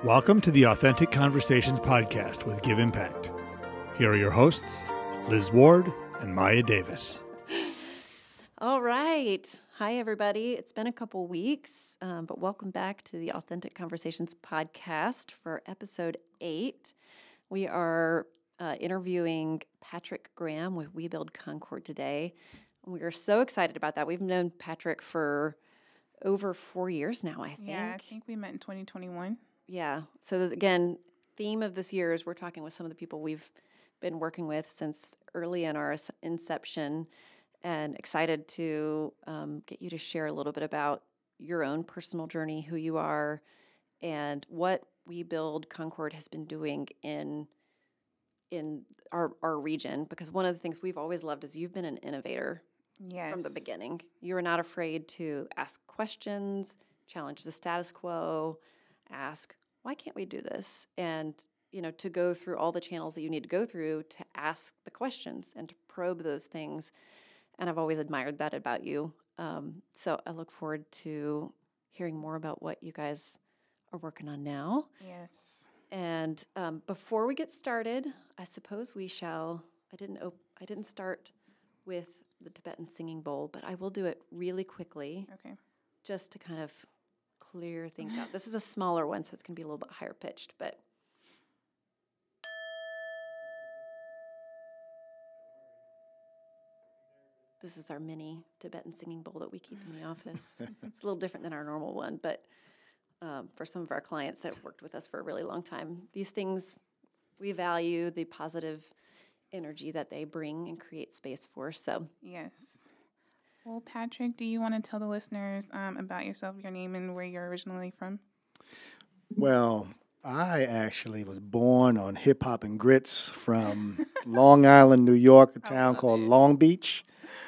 Welcome to the Authentic Conversations podcast with Give Impact. Here are your hosts, Liz Ward and Maya Davis. All right. Hi, everybody. It's been a couple weeks, but welcome back to the Authentic Conversations podcast for episode 8. We are interviewing Patrick Graham with We Build Concord today. We are so excited about that. We've known Patrick for over 4 years now, I think. Yeah, I think we met in 2021. Yeah. So again, theme of this year is we're talking with some of the people we've been working with since early in our inception, and excited to get you to share a little bit about your own personal journey, who you are, and what We Build Concord has been doing in our region. Because one of the things we've always loved is you've been an innovator from the beginning. You are not afraid to ask questions, challenge the status quo, ask, why can't we do this? And, to go through all the channels that you need to go through to ask the questions and to probe those things. And I've always admired that about you. So I look forward to hearing more about what you guys are working on now. Yes. And before we get started, I suppose we shall, I didn't start with the Tibetan Singing Bowl, but I will do it really quickly. Okay. Just to kind of clear things out. This is a smaller one, so it's going to be a little bit higher pitched, but this is our mini Tibetan Singing Bowl that we keep in the office. It's a little different than our normal one, but for some of our clients that have worked with us for a really long time, these things, we value the positive energy that they bring and create space for. So Yes. Well, Patrick, do you want to tell the listeners about yourself, your name, and where you're originally from? Well, I actually was born on Hip Hop and Grits from Long Island, New York, a town called Long Beach.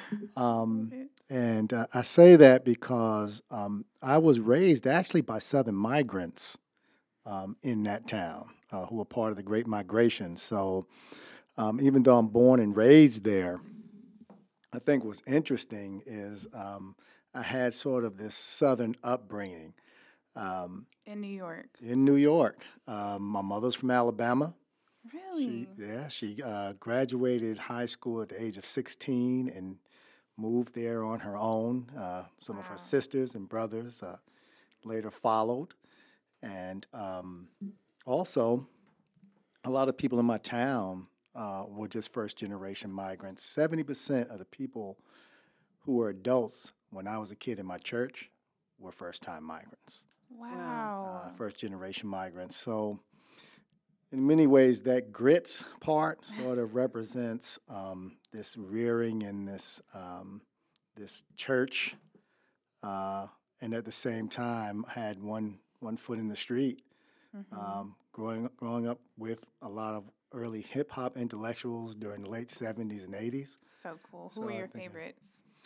And I say that because I was raised actually by Southern migrants in that town who were part of the Great Migration. So even though I'm born and raised there, I think what's interesting is I had sort of this Southern upbringing. In New York. In New York. My mother's from Alabama. Really? She graduated high school at the age of 16 and moved there on her own. Some of her sisters and brothers later followed. And also, a lot of people in my town were just first-generation migrants. 70% of the people who were adults when I was a kid in my church were first-time migrants. Wow. First-generation migrants. So in many ways, that grits part sort of represents this rearing in this church, and at the same time had one foot in the street. Growing up with a lot of early hip-hop intellectuals during the late 70s and 80s. So cool. Who were your favorites?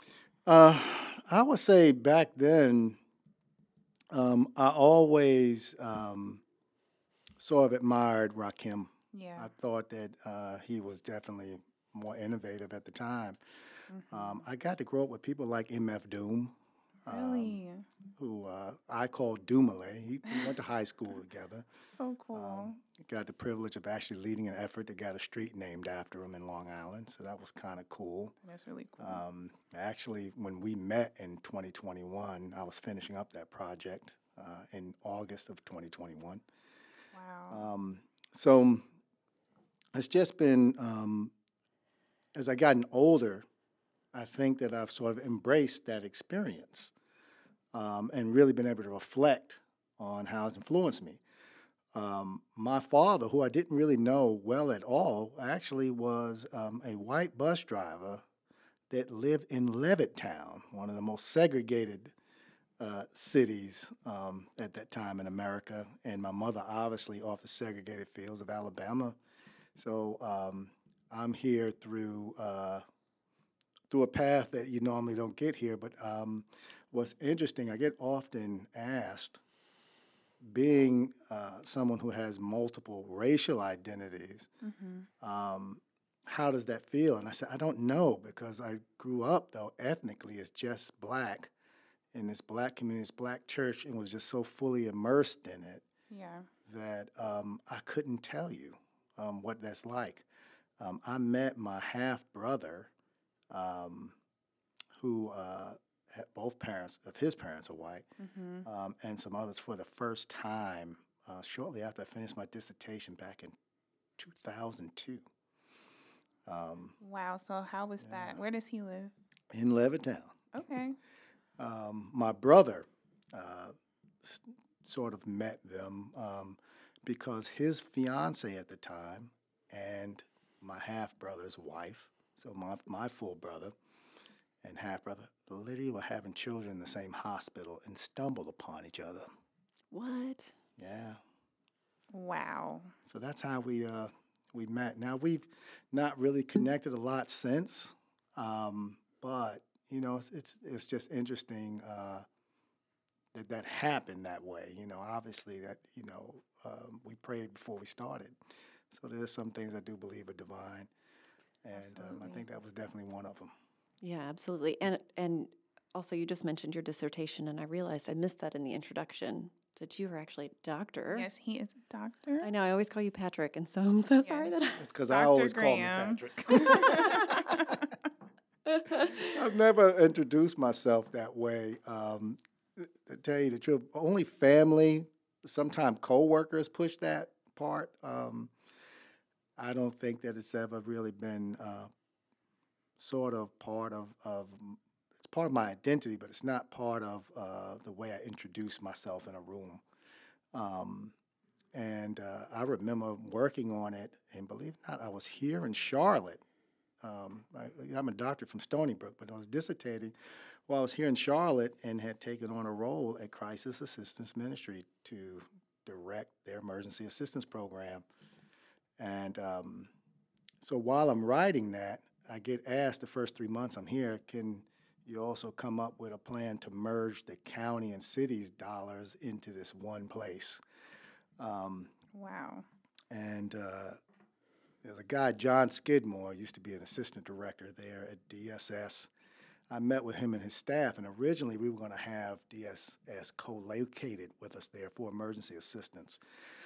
I would say back then, I always sort of admired Rakim. Yeah. I thought that he was definitely more innovative at the time. I got to grow up with people like MF Doom. Really? Who I called Doomale. We went to high school together. So cool. Got the privilege of actually leading an effort that got a street named after him in Long Island, so that was kind of cool. That's really cool. Actually, when we met in 2021, I was finishing up that project in August of 2021. Wow. So it's just been, as I gotten older, I think that I've sort of embraced that experience and really been able to reflect on how it's influenced me. My father, who I didn't really know well at all, actually was a white bus driver that lived in Levittown, one of the most segregated cities at that time in America. And my mother, obviously, off the segregated fields of Alabama. So I'm here through a path that you normally don't get here. But what's interesting, I get often asked, being someone who has multiple racial identities, how does that feel? And I said, I don't know, because I grew up, though, ethnically as just black in this black community, this black church, and was just so fully immersed in it Yeah. that I couldn't tell you what that's like. I met my half brother, who had both parents of his parents are white, and some others for the first time shortly after I finished my dissertation back in 2002. Wow. So how was that? Where does he live? In Levittown. Okay. My brother sort of met them because his fiance at the time and my half brother's wife, so my full brother and half brother, literally were having children in the same hospital and stumbled upon each other. What? Yeah. Wow. So that's how we met. Now we've not really connected a lot since, but you know it's just interesting that happened that way. You know, obviously that we prayed before we started, so there's some things I do believe are divine, and I think that was definitely one of them. Yeah, absolutely. And also, you just mentioned your dissertation, and I realized I missed that in the introduction, that you were actually a doctor. Yes, he is a doctor. I know. I always call you Patrick, and so I'm so sorry that It's because I always call him Patrick. I've never introduced myself that way. To tell you the truth, only family, sometimes co-workers push that part. I don't think that it's ever really been sort of part of it's part of my identity, but it's not part of the way I introduce myself in a room. And I remember working on it, and believe it or not, I was here in Charlotte. I'm a doctor from Stony Brook, but I was dissertating while I was here in Charlotte and had taken on a role at Crisis Assistance Ministry to direct their emergency assistance program. And so while I'm writing that, I get asked the first 3 months I'm here, can you also come up with a plan to merge the county and city's dollars into this one place? Wow. And there's a guy, John Skidmore, used to be an assistant director there at DSS. I met with him and his staff, and originally we were going to have DSS co-located with us there for emergency assistance.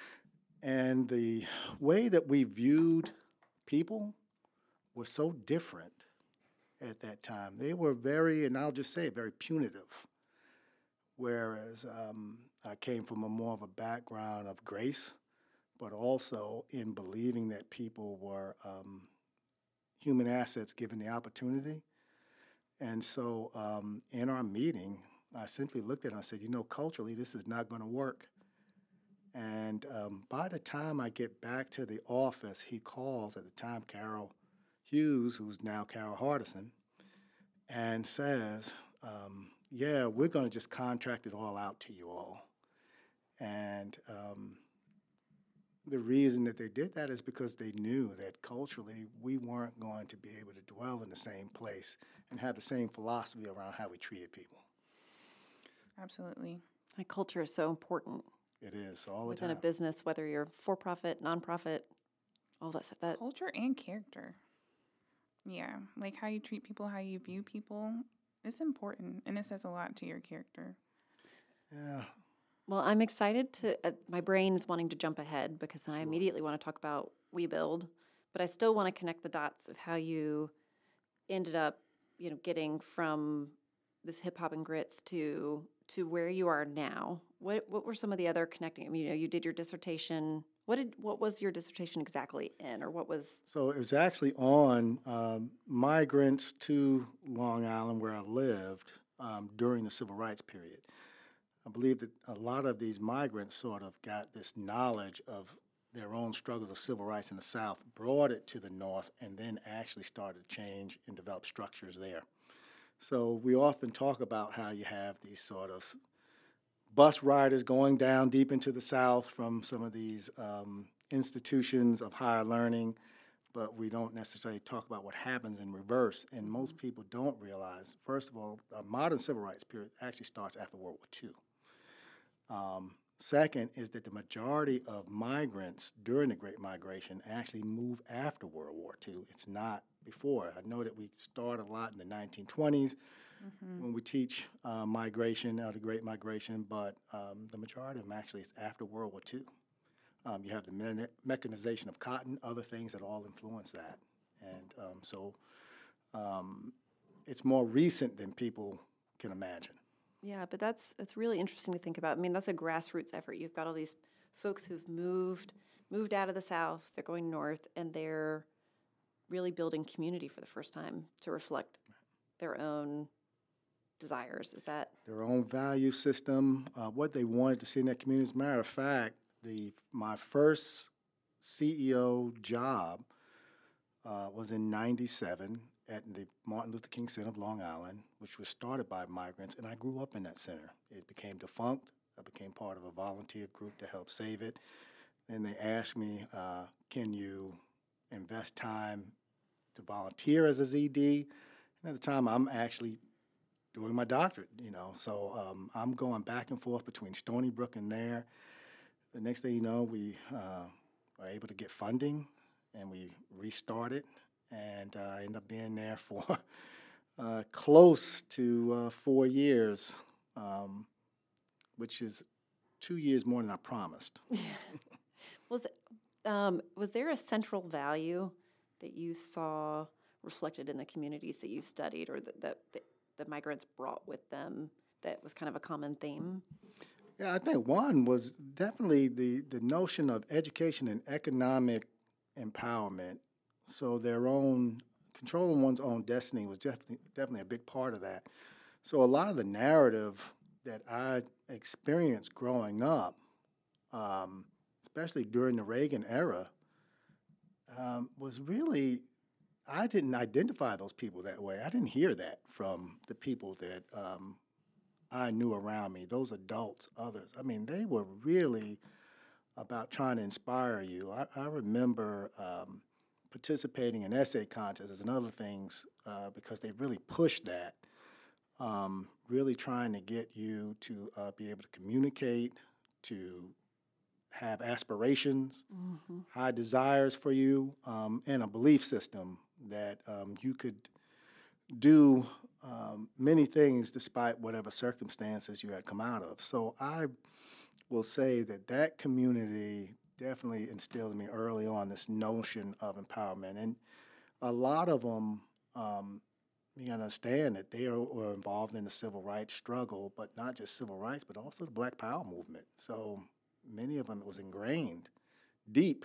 And the way that we viewed people was so different at that time. They were very, and I'll just say it, very punitive. Whereas I came from more of a background of grace, but also in believing that people were human assets given the opportunity. And so in our meeting, I simply looked at it and I said, culturally, this is not going to work. And by the time I get back to the office, he calls, at the time, Carol Hughes, who's now Carol Hardison, and says, we're going to just contract it all out to you all. And the reason that they did that is because they knew that culturally we weren't going to be able to dwell in the same place and have the same philosophy around how we treated people. Absolutely. Like culture is so important. It is, all the Within time. a business, whether you're for-profit, non-profit, all that stuff. Culture and character. Yeah, like how you treat people, how you view people, it's important, and it says a lot to your character. Yeah. Well, I'm excited to, my brain's wanting to jump ahead because then I immediately want to talk about WeBuild, but I still want to connect the dots of how you ended up, getting from this hip hop and grits to where you are now. What were some of the other connecting? You did your dissertation. What was your dissertation exactly in, or what was? So it was actually on migrants to Long Island, where I lived during the Civil Rights period. I believe that a lot of these migrants sort of got this knowledge of their own struggles of civil rights in the South, brought it to the North, and then actually started to change and develop structures there. So we often talk about how you have these sort of bus riders going down deep into the South from some of these institutions of higher learning, but we don't necessarily talk about what happens in reverse. And most people don't realize, first of all, a modern civil rights period actually starts after World War II. Second is that the majority of migrants during the Great Migration actually move after World War II. It's not before. I know that we start a lot in the 1920s when we teach migration, the Great Migration, but the majority of them actually is after World War II. You have the mechanization of cotton, other things that all influence that. And so it's more recent than people can imagine. Yeah, but that's really interesting to think about. I mean, that's a grassroots effort. You've got all these folks who've moved out of the South, they're going north, and they're really building community for the first time to reflect their own desires. Is that their own value system, what they wanted to see in that community? As a matter of fact, my first CEO job was in '97 at the Martin Luther King Center of Long Island, which was started by migrants, and I grew up in that center. It became defunct. I became part of a volunteer group to help save it. And they asked me, can you invest time to volunteer as a ZD? And at the time, I'm actually doing my doctorate, So I'm going back and forth between Stony Brook and there. The next thing you know, we were able to get funding, and we restarted. And I ended up being there for close to 4 years, which is 2 years more than I promised. Was there a central value that you saw reflected in the communities that you studied, or that the migrants brought with them, that was kind of a common theme? Yeah, I think one was definitely the notion of education and economic empowerment. So controlling one's own destiny was definitely a big part of that. So a lot of the narrative that I experienced growing up, especially during the Reagan era, was really, I didn't identify those people that way. I didn't hear that from the people that I knew around me, those adults, others. I mean, they were really about trying to inspire you. I remember participating in essay contests and other things because they really pushed that, really trying to get you to be able to communicate, to have aspirations, high desires for you, and a belief system that you could do many things despite whatever circumstances you had come out of. So I will say that community definitely instilled in me early on this notion of empowerment. And a lot of them, you understand that they were involved in the civil rights struggle, but not just civil rights, but also the Black Power movement. So many of them, it was ingrained deep.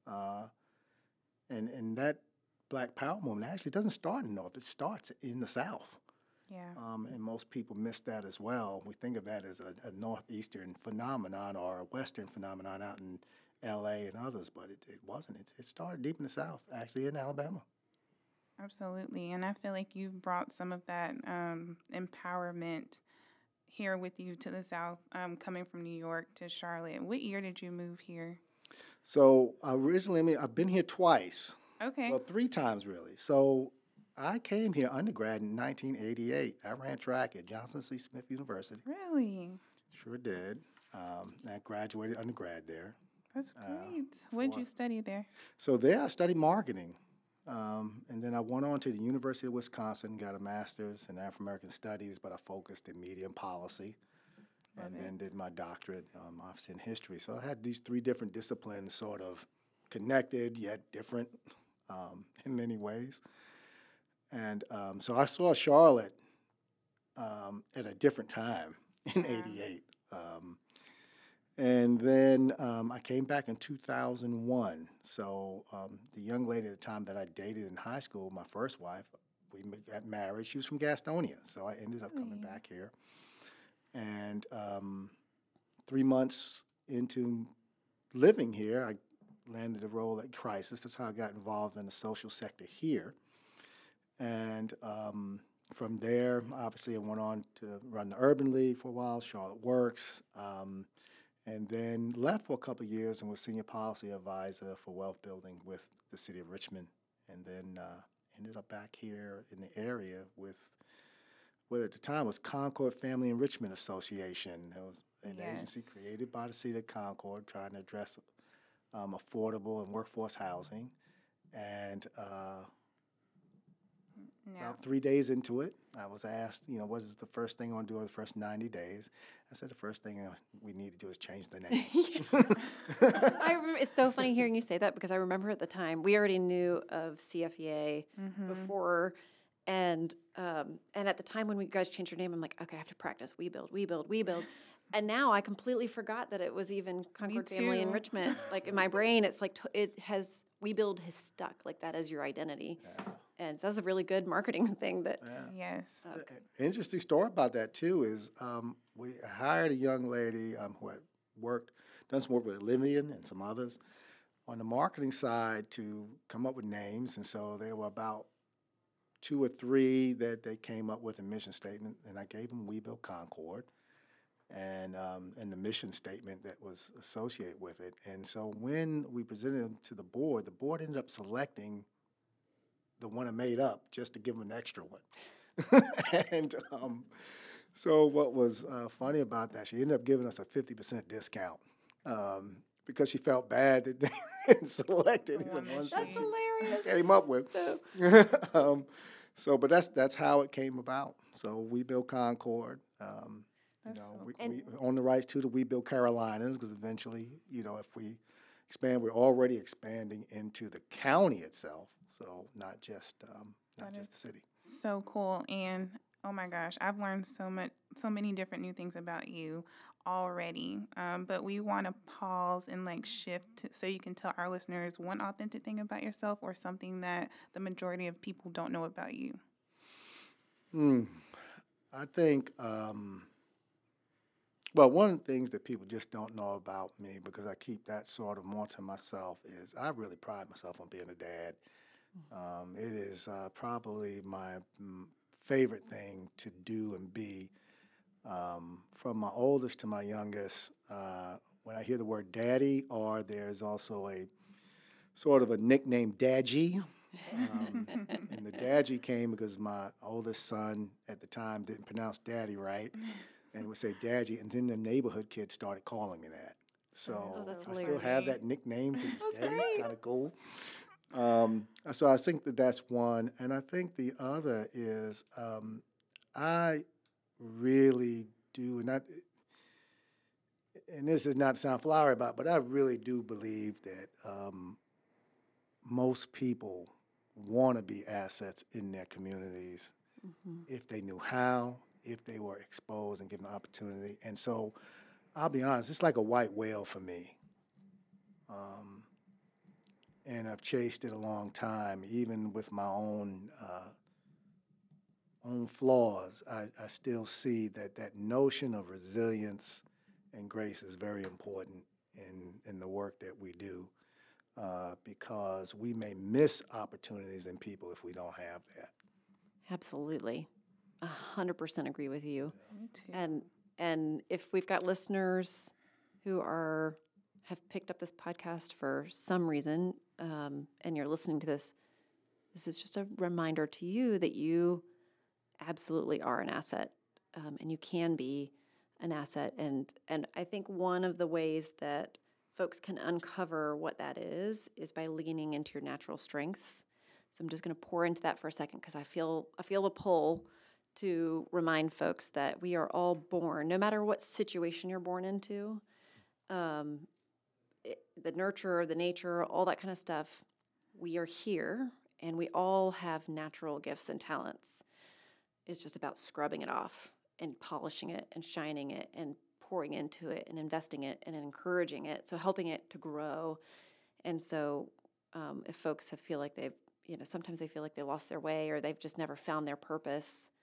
And that Black Power movement actually doesn't start in the North. It starts in the South. Yeah. And most people miss that as well. We think of that as a Northeastern phenomenon or a Western phenomenon out in L.A. and others, but it wasn't. It started deep in the South, actually in Alabama. Absolutely. And I feel like you've brought some of that empowerment here with you to the South, coming from New York to Charlotte. What year did you move here? So originally, I've been here twice. Okay. Well, 3 times really. So I came here undergrad in 1988. I ran track at Johnson C. Smith University. Really? Sure did. I graduated undergrad there. That's great. What did you study there? So there I studied marketing. And then I went on to the University of Wisconsin, got a master's in African-American Studies, but I focused in media and policy. And then did my doctorate, obviously in history. So I had these 3 different disciplines sort of connected yet different in many ways. And so I saw Charlotte at a different time in '88. And then I came back in 2001. So the young lady at the time that I dated in high school, my first wife, we got married. She was from Gastonia. So I ended up coming back here. And 3 months into living here, I landed a role at Crisis. That's how I got involved in the social sector here. And from there, obviously, I went on to run the Urban League for a while, Charlotte Works, and then left for a couple of years and was senior policy advisor for wealth building with the city of Richmond, and then ended up back here in the area with what at the time was Concord Family Enrichment Association. It was an agency created by the city of Concord trying to address affordable and workforce housing. And About 3 days into it, I was asked, what is the first thing I want to do over the first 90 days? I said the first thing we need to do is change the name. I remember, it's so funny hearing you say that because I remember at the time we already knew of CFEA before, and at the time when you guys changed your name, I'm like, okay, I have to practice. We build. And now I completely forgot that it was even Concord Family Enrichment. Like in my brain, it's like We Build has stuck like that as your identity. Yeah. And so that's a really good marketing thing. Yes. Interesting story about that too is we hired a young lady who had done some work with Livian and some others on the marketing side to come up with names. And so there were about 2 or 3 that they came up with a mission statement, and I gave them We Build Concord and the mission statement that was associated with it. And so when we presented them to the board ended up selecting the one I made up just to give them an extra one. And so what was funny about that, she ended up giving us a 50% discount because she felt bad that they didn't select it. That's hilarious. Came up with. But that's how it came about. So We Build Concord. We own the rights to the We Build Carolinas because eventually, if we expand, we're already expanding into the county itself. So not just the city. So cool. And oh my gosh, I've learned so many different new things about you already. But we want to pause and shift so you can tell our listeners one authentic thing about yourself or something that the majority of people don't know about you. I think, one of the things that people just don't know about me, because I keep that sort of more to myself, is I really pride myself on being a dad. It is probably my favorite thing to do and be. From my oldest to my youngest, when I hear the word daddy, or there's also a sort of a nickname, Dadgy. And the Dadgy came because my oldest son at the time didn't pronounce daddy right and would say Dadgy, and then the neighborhood kids started calling me that. So I still have that nickname to this day, kind of cool. So I think that's one. And I think the other is I really do, and this is not to sound flowery about, but I really do believe that most people want to be assets in their communities if they knew how, if they were exposed and given the opportunity. And so I'll be honest, it's like a white whale for me. And I've chased it a long time, even with my own flaws. I still see that notion of resilience and grace is very important in the work that we do, because we may miss opportunities in people if we don't have that. Absolutely. 100% agree with you. Me too. And if we've got listeners who have picked up this podcast for some reason, and you're listening to this is just a reminder to you that you absolutely are an asset, and you can be an asset. And I think one of the ways that folks can uncover what that is by leaning into your natural strengths. So I'm just going to pour into that for a second because I feel a pull to remind folks that we are all born, no matter what situation you're born into, the nurture, the nature, all that kind of stuff, we are here and we all have natural gifts and talents. It's just about scrubbing it off and polishing it and shining it and pouring into it and investing it and encouraging it, so helping it to grow. And so if folks feel like they've, sometimes they feel like they lost their way or they've just never found their purpose,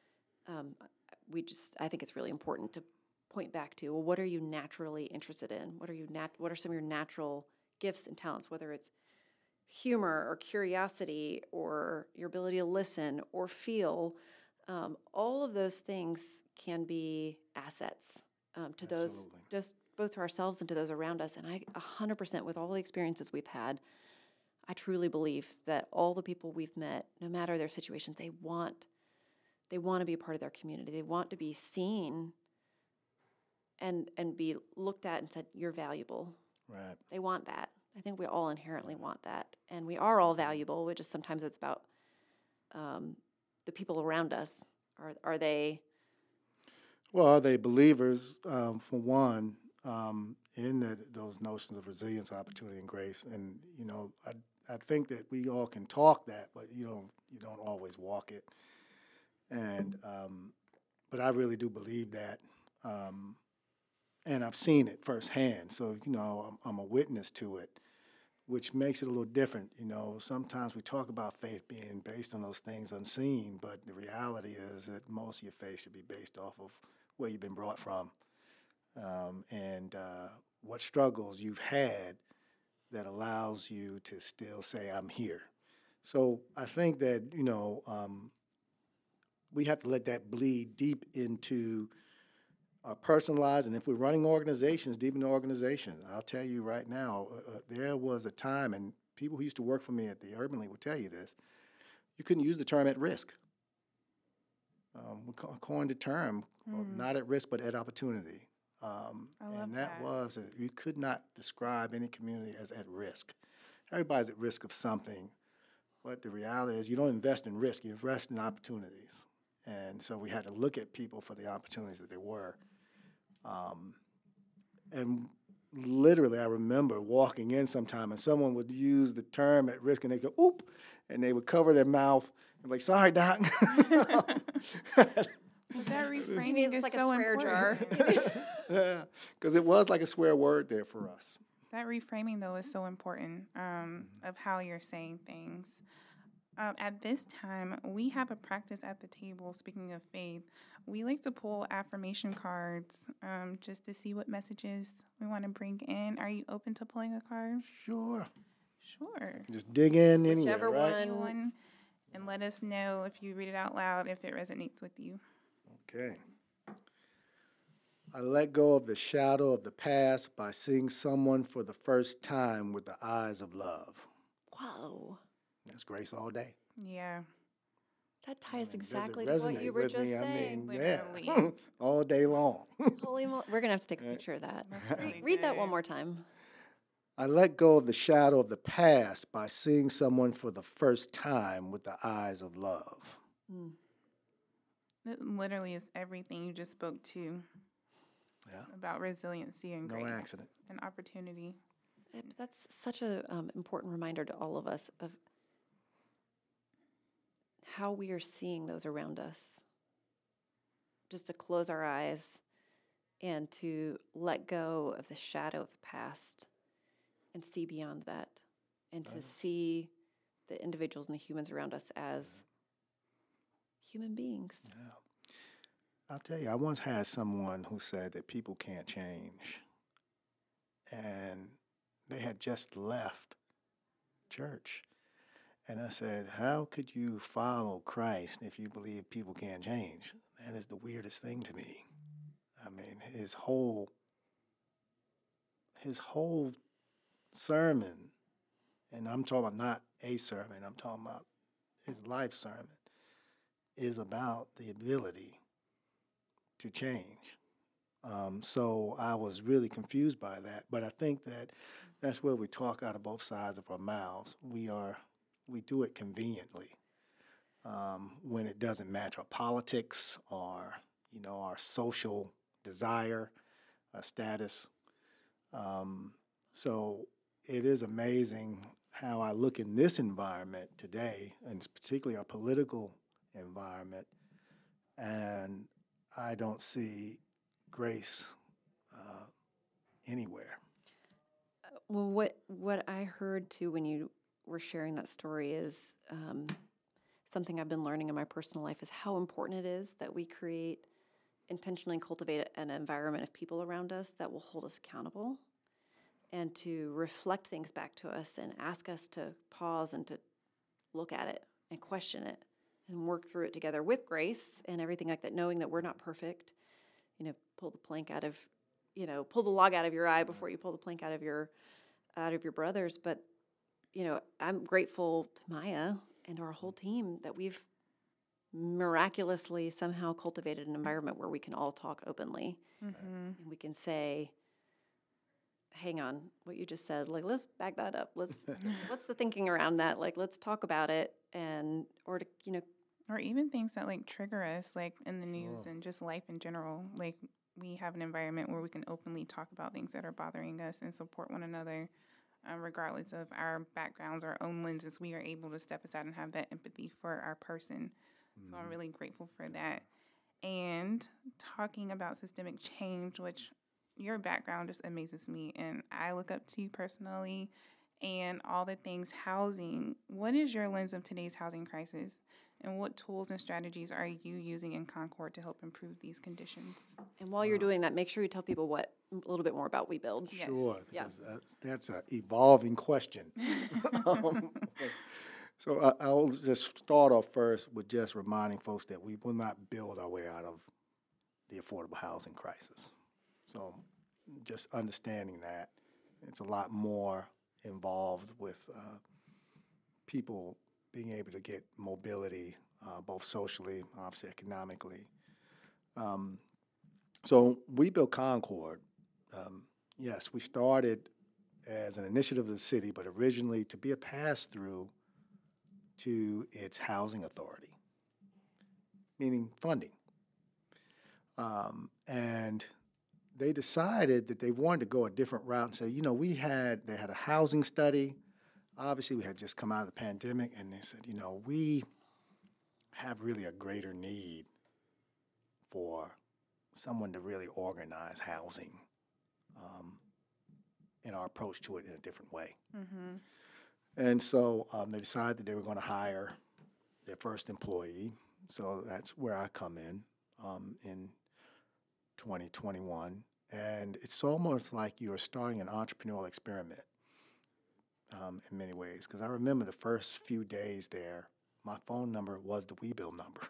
I think it's really important to point back to, well, what are you naturally interested in? What are some of your natural gifts and talents, whether it's humor or curiosity or your ability to listen or feel. All of those things can be assets to those, just both to ourselves and to those around us. And I 100%, with all the experiences we've had, I truly believe that all the people we've met, no matter their situation, they want to be a part of their community. They want to be seen and be looked at and said, you're valuable. Right. They want that. I think we all inherently want that. And we are all valuable, which is sometimes it's about the people around us? Are they? Well, are they believers, for one, in those notions of resilience, opportunity, and grace? And I think that we all can talk that, but you don't always walk it. And but I really do believe that, and I've seen it firsthand. So I'm a witness to it, which makes it a little different. Sometimes we talk about faith being based on those things unseen, but the reality is that most of your faith should be based off of where you've been brought from, and what struggles you've had that allows you to still say, I'm here. So I think that, we have to let that bleed deep into our personal lives. And if we're running organizations, deep in the organization, I'll tell you right now, there was a time, and people who used to work for me at the Urban League will tell you this, you couldn't use the term at risk. We coined the term, not at risk, but at opportunity. And that was, you could not describe any community as at risk. Everybody's at risk of something, but the reality is you don't invest in risk, you invest in opportunities. And so we had to look at people for the opportunities that they were. And literally, I remember walking in sometime and someone would use the term at risk and they go, oop, and they would cover their mouth and like, sorry, doc. But that reframing is like so a swear important. jar. Yeah, because it was like a swear word there for us. That reframing, though, is so important of how you're saying things. At this time, we have a practice at the table, speaking of faith. We like to pull affirmation cards just to see what messages we want to bring in. Are you open to pulling a card? Sure. Sure. Just dig in anywhere, Whichever right? One, and let us know if you read it out loud, if it resonates with you. Okay. I let go of the shadow of the past by seeing someone for the first time with the eyes of love. Whoa. That's grace all day. Yeah. That ties Does it exactly to what you resonate were with just me? saying. Literally. All day long. Holy moly. We're going to have to take a picture of that. That's really Read that good. one more time. I let go of the shadow of the past by seeing someone for the first time with the eyes of love. Mm. It literally is everything you just spoke to about resiliency and grace. No accident. And opportunity. That's such an important reminder to all of us of how we are seeing those around us. Just to close our eyes and to let go of the shadow of the past and see beyond that, and to see the individuals and the humans around us as human beings. Yeah. I'll tell you, I once had someone who said that people can't change. And they had just left church. And I said, how could you follow Christ if you believe people can't change? That is the weirdest thing to me. I mean, his whole sermon, and I'm talking about not a sermon, I'm talking about his life sermon, is about the ability to change. So I was really confused by that. But I think that that's where we talk out of both sides of our mouths. We do it conveniently when it doesn't match our politics or our social desire, our status. So it is amazing how I look in this environment today, and particularly our political environment, and I don't see grace anywhere. Well, what I heard too when you were sharing that story is something I've been learning in my personal life is how important it is that we intentionally cultivate an environment of people around us that will hold us accountable and to reflect things back to us and ask us to pause and to look at it and question it and work through it together with grace and everything like that, knowing that we're not perfect. Pull the log out of your eye before you pull the plank out of your brother's. But, I'm grateful to Maya and our whole team that we've miraculously somehow cultivated an environment where we can all talk openly. Mm-hmm. And we can say, hang on, what you just said, like, let's back that up. What's the thinking around that? Like, let's talk about it or to Or even things that like trigger us, like in the news and just life in general. Like we have an environment where we can openly talk about things that are bothering us and support one another, regardless of our backgrounds, our own lenses. We are able to step aside and have that empathy for our person. So I'm really grateful for that. And talking about systemic change, which your background just amazes me, and I look up to you personally, and all the things housing. What is your lens of today's housing crisis? And what tools and strategies are you using in Concord to help improve these conditions? And while you're doing that, make sure you tell people a little bit more about We Build. Sure, Yes. that's an evolving question. So I'll just start off first with just reminding folks that we will not build our way out of the affordable housing crisis. So just understanding that it's a lot more involved with people being able to get mobility, both socially, obviously economically. So We Build Concord. Yes, we started as an initiative of the city, but originally to be a pass-through to its housing authority, meaning funding. And they decided that they wanted to go a different route and say, they had a housing study. Obviously, we had just come out of the pandemic, and they said, we have really a greater need for someone to really organize housing in our approach to it in a different way. Mm-hmm. And so they decided that they were going to hire their first employee. So that's where I come in 2021. And it's almost like you're starting an entrepreneurial experiment in many ways. Because I remember the first few days there, my phone number was the We Build number.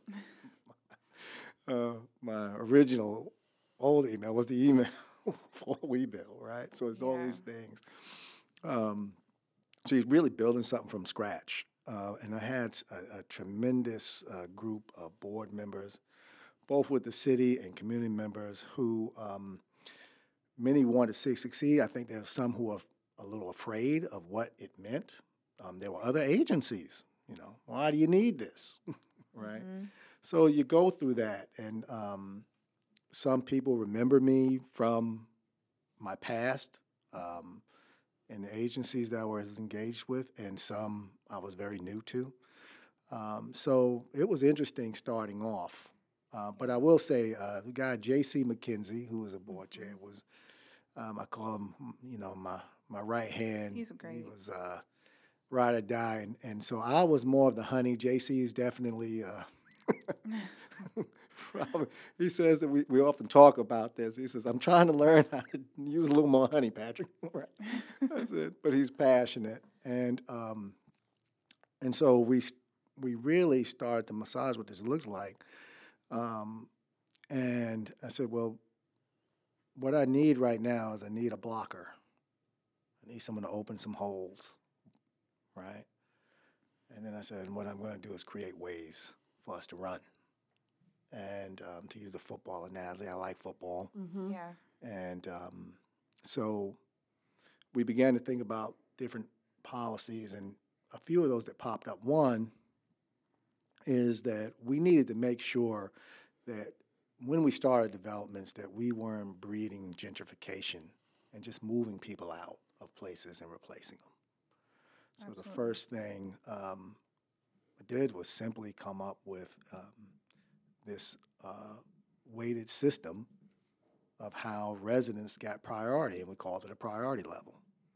My original old email was the email for We Build, right? So it's all these things. So he's really building something from scratch. And I had a tremendous group of board members, both with the city and community members who many wanted to succeed. I think there were some who were a little afraid of what it meant. There were other agencies, why do you need this, right? Mm-hmm. So you go through that, and some people remember me from my past and the agencies that I was engaged with, and some I was very new to. So it was interesting starting off. But I will say the guy, J.C. McKenzie, who was a board chair, was, I call him, my right hand. He's great. He was ride or die. And so I was more of the honey. J.C. is definitely... He says that we often talk about this. He says, I'm trying to learn how to use a little more honey, Patrick. Right. That's it. But he's passionate. And so we really started to massage what this looks like. And I said, well, what I need right now is I need a blocker. I need someone to open some holes, right? And then I said, what I'm going to do is create ways for us to run. And to use a football analogy, I like football. Mm-hmm. Yeah. And so we began to think about different policies, and a few of those that popped up. One is that we needed to make sure that when we started developments that we weren't breeding gentrification and just moving people out of places and replacing them. So Absolutely. The first thing I did was simply come up with this weighted system of how residents got priority, and we called it a priority level.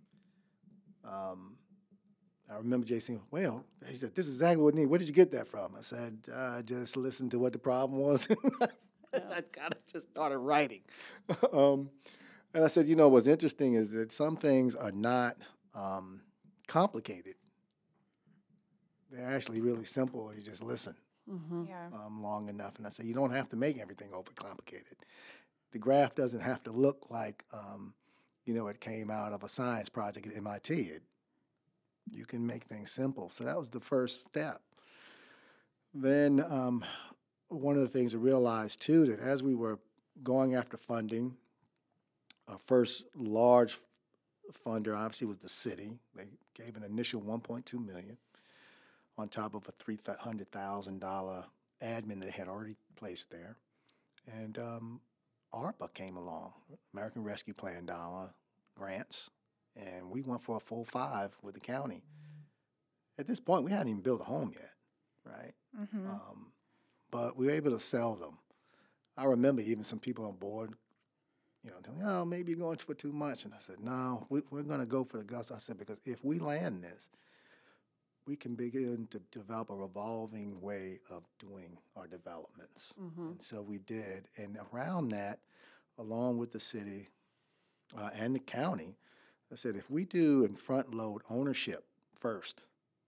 I remember Jason, he said, this is exactly what we need. Where did you get that from? I said, I just listened to what the problem was. I kind of just started writing. And I said, what's interesting is that some things are not complicated. They're actually really simple. You just listen. Mm-hmm. Yeah. Long enough. And I said, you don't have to make everything overcomplicated. The graph doesn't have to look like, it came out of a science project at MIT. You can make things simple. So that was the first step. Then one of the things I realized, too, that as we were going after funding, our first large funder obviously was the city. They gave an initial $1.2 million on top of a $300,000 admin that had already placed there. And ARPA came along, American Rescue Plan dollar grants, and we went for a full 5 with the county. At this point, we hadn't even built a home yet, right? Mm-hmm. But we were able to sell them. I remember even some people on board, telling me, oh, maybe you're going for too much. And I said, no, we're going to go for the guts. I said, because if we land this, we can begin to develop a revolving way of doing our developments. Mm-hmm. And so we did. And around that, along with the city and the county, I said, if we do and front load ownership first,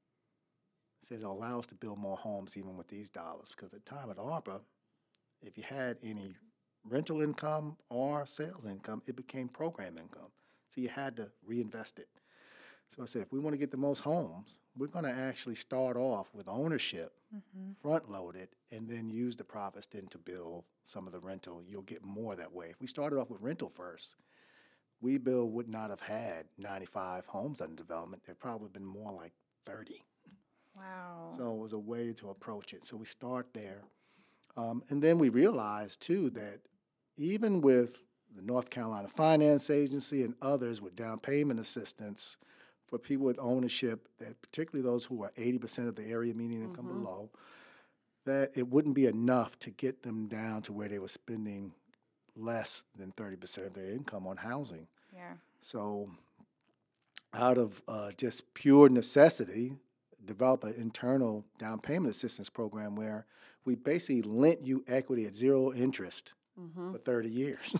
I said it'll allow us to build more homes even with these dollars. Because at the time at ARPA, if you had any rental income or sales income, it became program income. So you had to reinvest it. So I said, if we want to get the most homes, we're going to actually start off with ownership, front load it, and then use the profits then to build some of the rental. You'll get more that way. If we started off with rental first, WeBuild would not have had 95 homes under development. There'd probably been more like 30. Wow. So it was a way to approach it. So we start there. And then we realized, too, that even with the North Carolina Finance Agency and others with down payment assistance for people with ownership, that particularly those who are 80% of the area median income below, that it wouldn't be enough to get them down to where they were spending less than 30% of their income on housing. Yeah. So out of just pure necessity, develop an internal down payment assistance program where we basically lent you equity at zero interest for 30 years.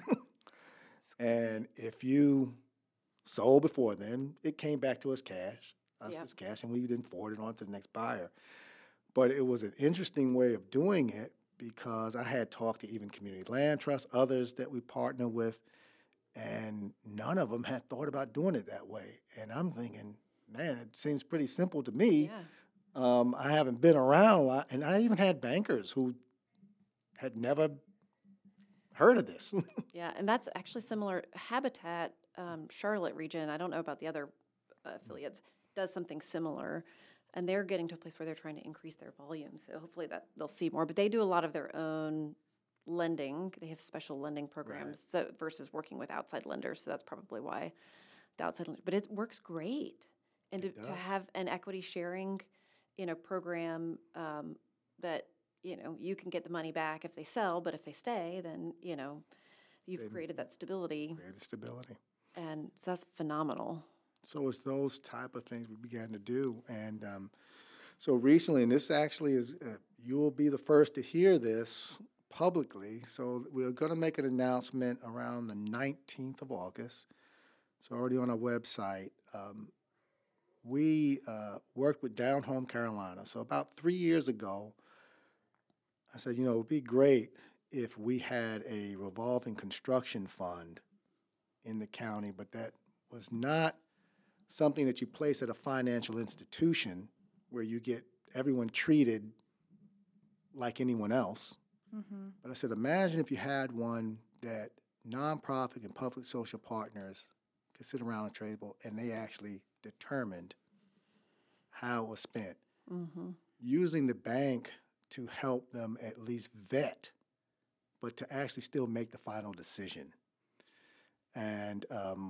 And if you sold before then, it came back to us as cash, and we then forwarded on to the next buyer. But it was an interesting way of doing it because I had talked to even Community Land Trust, others that we partner with, and none of them had thought about doing it that way. And I'm thinking, man, it seems pretty simple to me. Yeah. I haven't been around a lot, and I even had bankers who had never heard of this. Yeah, and that's actually similar. Habitat, Charlotte region, I don't know about the other affiliates, does something similar. And they're getting to a place where they're trying to increase their volume. So hopefully that they'll see more. But they do a lot of their own lending. They have special lending programs so versus working with outside lenders. So that's probably why the outside lenders. But it works great. And to have an equity sharing, program that, you can get the money back if they sell. But if they stay, then, you've created that stability. Created stability. And so that's phenomenal. So it's those type of things we began to do. And so recently, and this actually is, you'll be the first to hear this publicly. So we're going to make an announcement around the 19th of August. It's already on our website. We worked with Down Home Carolina. So about 3 years ago, I said, it would be great if we had a revolving construction fund in the county, but that was not something that you place at a financial institution where you get everyone treated like anyone else. But I said, imagine if you had one that nonprofit and public social partners could sit around a table and they actually determined how it was spent, using the bank to help them at least vet, but to actually still make the final decision. And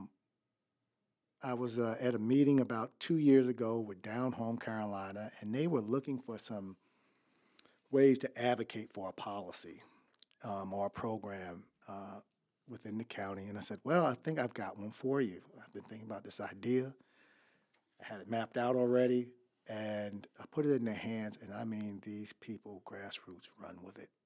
I was at a meeting about 2 years ago with Down Home Carolina, and they were looking for some ways to advocate for a policy or a program within the county. And I said, well, I think I've got one for you. I've been thinking about this idea. I had it mapped out already, and I put it in their hands, and I mean, these people, grassroots, run with it.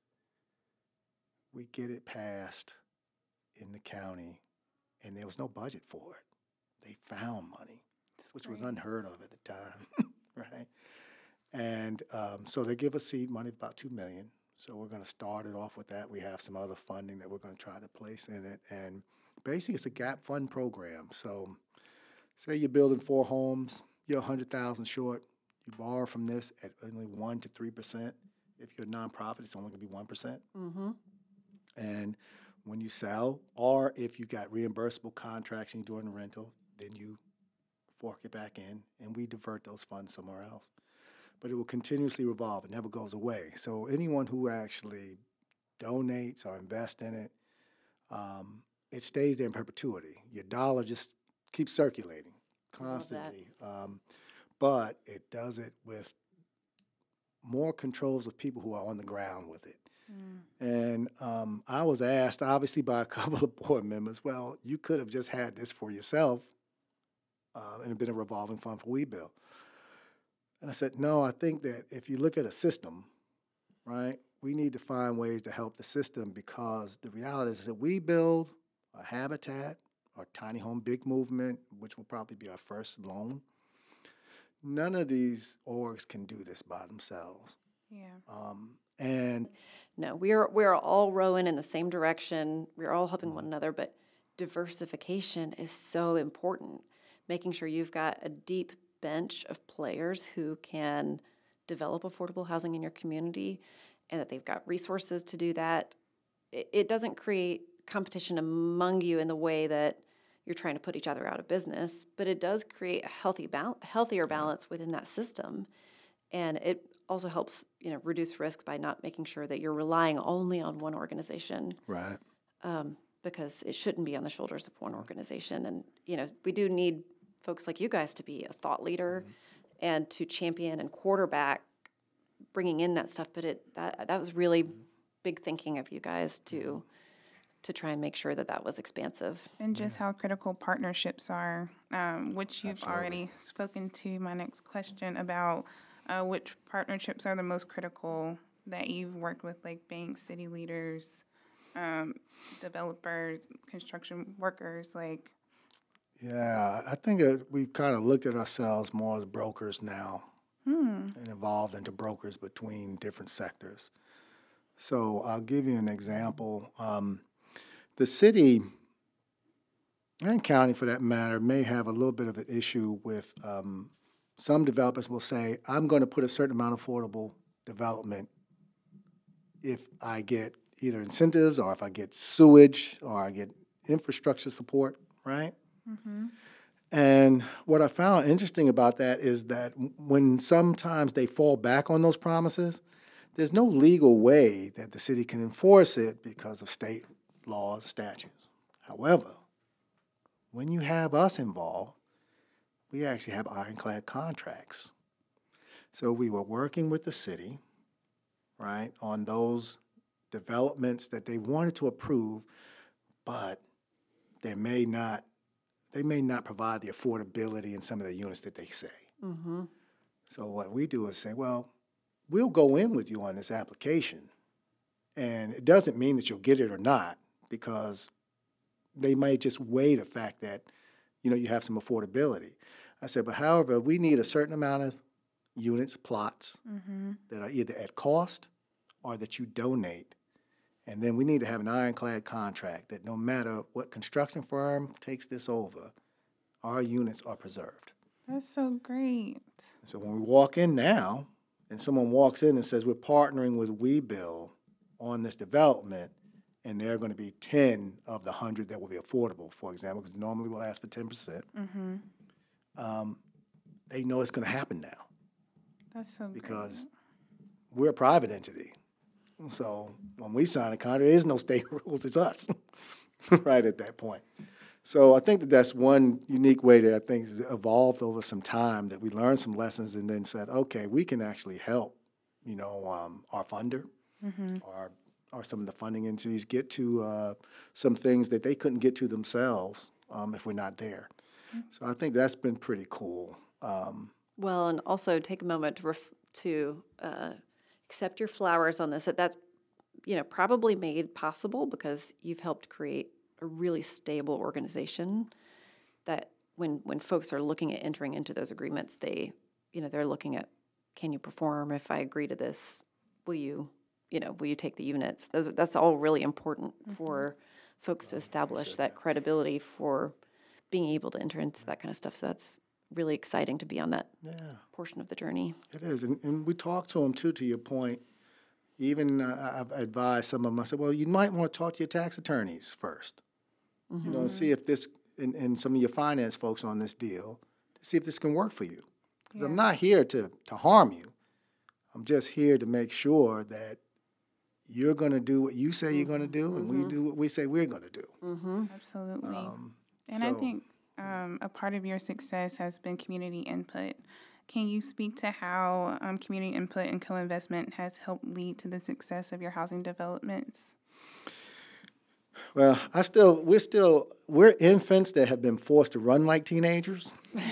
We get it passed in the county, and there was no budget for it. They found money, which was unheard of at the time, right? And so they give us seed money, about $2 million. So we're going to start it off with that. We have some other funding that we're going to try to place in it. And basically, it's a gap fund program. So say you're building 4 homes, you're $100,000 short. You borrow from this at only 1% to 3%. If you're a nonprofit, it's only going to be 1%. And when you sell, or if you got reimbursable contracts and you're doing the rental, then you fork it back in, and we divert those funds somewhere else. but it will continuously revolve. It never goes away. So anyone who actually donates or invests in it, it stays there in perpetuity. Your dollar just keeps circulating constantly. But it does it with more controls of people who are on the ground with it. And I was asked, obviously, by a couple of board members, well, you could have just had this for yourself and it been a revolving fund for WeBuild. And I said, no, I think that if you look at a system, right, we need to find ways to help the system, because the reality is that WeBuild, a Habitat, or Tiny Home Big Movement, which will probably be our first loan, none of these orgs can do this by themselves. Yeah. And no, we're all rowing in the same direction. We're all helping one another, but diversification is so important. Making sure you've got a deep bench of players who can develop affordable housing in your community, and that they've got resources to do that. It doesn't create competition among you in the way that you're trying to put each other out of business, but it does create a healthier balance within that system. And it also helps, reduce risk by not making sure that you're relying only on one organization. right. Because it shouldn't be on the shoulders of one organization. And, we do need folks like you guys to be a thought leader and to champion and quarterback bringing in that stuff. But that was really big thinking of you guys to try and make sure that was expansive. And just how critical partnerships are, which you've Absolutely. already spoken to my next question about which partnerships are the most critical that you've worked with, like banks, city leaders, developers, construction workers, like. Yeah, I think we've kind of looked at ourselves more as brokers now and evolved into brokers between different sectors. So I'll give you an example. The city and county, for that matter, may have a little bit of an issue with some developers will say, I'm going to put a certain amount of affordable development if I get either incentives or if I get sewage or I get infrastructure support, right? And what I found interesting about that is that when sometimes they fall back on those promises, there's no legal way that the city can enforce it because of state laws, statutes. However, when you have us involved, we actually have ironclad contracts. So we were working with the city, right, on those developments that they wanted to approve, but they may not provide the affordability in some of the units that they say. So what we do is say, well, we'll go in with you on this application, and it doesn't mean that you'll get it or not, because they may just weigh the fact that, you have some affordability. I said, but however, we need a certain amount of units, plots, that are either at cost or that you donate. And then we need to have an ironclad contract that no matter what construction firm takes this over, our units are preserved. That's so great. So when we walk in now, and someone walks in and says, we're partnering with WeBuild on this development, and there are going to be 10 of the 100 that will be affordable, for example, because normally we'll ask for 10%. They know it's going to happen now. That's so because we're a private entity. So when we sign a contract, there is no state rules. It's us right at that point. So I think that's one unique way that I think has evolved over some time, that we learned some lessons and then said, okay, we can actually help, our funder or some of the funding entities get to some things that they couldn't get to themselves if we're not there. So I think that's been pretty cool. Well, and also take a moment to accept your flowers on this. That's probably made possible because you've helped create a really stable organization that when folks are looking at entering into those agreements, they're looking at, can you perform? If I agree to this, will you take the units? That's all really important for folks to establish that credibility for being able to enter into that kind of stuff. So that's really exciting to be on that portion of the journey. It is. And we talk to them, too, to your point. Even I've advised some of them, I said, well, you might want to talk to your tax attorneys first, and see if this, and some of your finance folks on this deal, to see if this can work for you. Because I'm not here to harm you. I'm just here to make sure that you're going to do what you say you're going to do, and we do what we say we're going to do. Absolutely. And I think a part of your success has been community input. Can you speak to how community input and co-investment has helped lead to the success of your housing developments? Well, we're infants that have been forced to run like teenagers.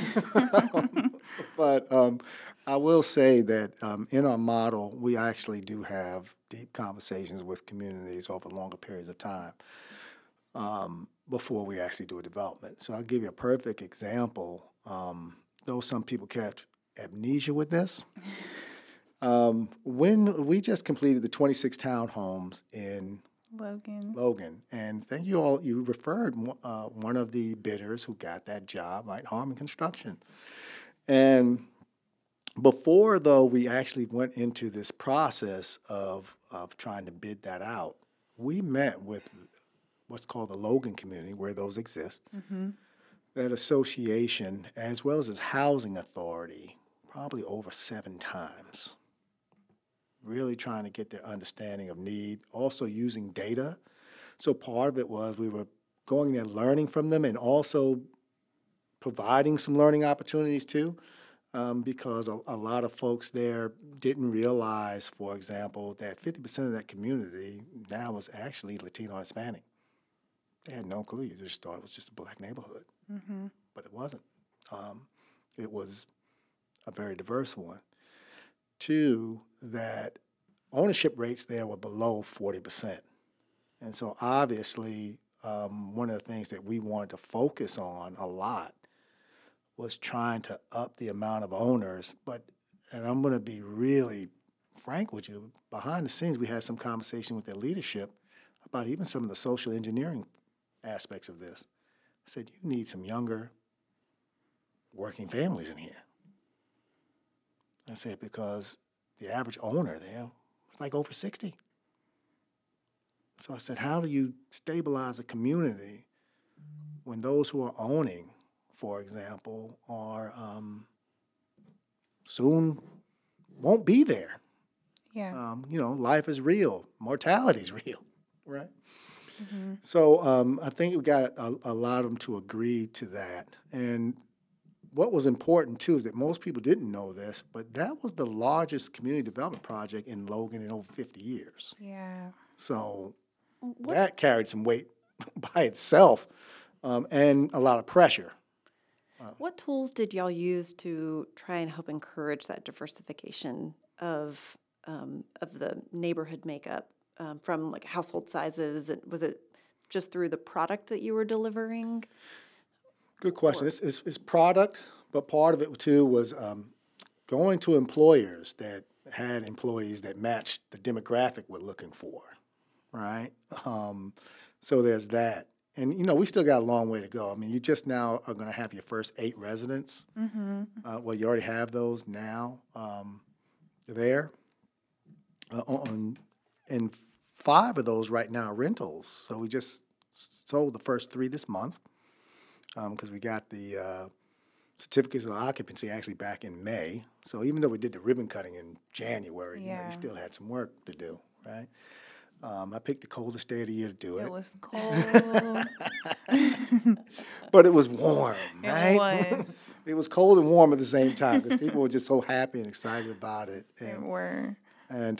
But I will say that in our model, we actually do have deep conversations with communities over longer periods of time before we actually do a development. So I'll give you a perfect example. Though some people catch amnesia with this, when we just completed the 26 townhomes in Logan, and thank you all. You referred one of the bidders who got that job, right? Harmon Construction. And before, though, we actually went into this process of trying to bid that out, we met with what's called the Logan community, where those exist, that association, as well as its housing authority, probably over 7 times. Really trying to get their understanding of need, also using data. So part of it was we were going there, learning from them, and also providing some learning opportunities too, because a lot of folks there didn't realize, for example, that 50% of that community now was actually Latino and Hispanic. They had no clue. You just thought it was just a black neighborhood, but it wasn't. It was a very diverse one. 2, that ownership rates there were below 40%. And so obviously, one of the things that we wanted to focus on a lot was trying to up the amount of owners. And I'm going to be really frank with you, behind the scenes, we had some conversation with their leadership about even some of the social engineering aspects of this. I said, you need some younger working families in here. I said, because the average owner there was like over 60. So I said, how do you stabilize a community when those who are owning, for example, are soon won't be there? Yeah. Life is real. Mortality is real, right? So I think we got a lot of them to agree to that. And what was important, too, is that most people didn't know this, but that was the largest community development project in Logan in over 50 years. Yeah. So that carried some weight by itself and a lot of pressure. What tools did y'all use to try and help encourage that diversification of the neighborhood makeup from like household sizes? Was it just through the product that you were delivering? Good question. It's product, but part of it too was going to employers that had employees that matched the demographic we're looking for, right? So there's that. And, we still got a long way to go. I mean, you just now are going to have your first 8 residents. Well, you already have those now there. And 5 of those right now are rentals. So we just sold the first 3 this month because we got the certificates of occupancy actually back in May. So even though we did the ribbon cutting in January, you still had some work to do, right? I picked the coldest day of the year to do it. It was cold. But it was warm, right? It was. It was cold and warm at the same time because people were just so happy and excited about it. They were. And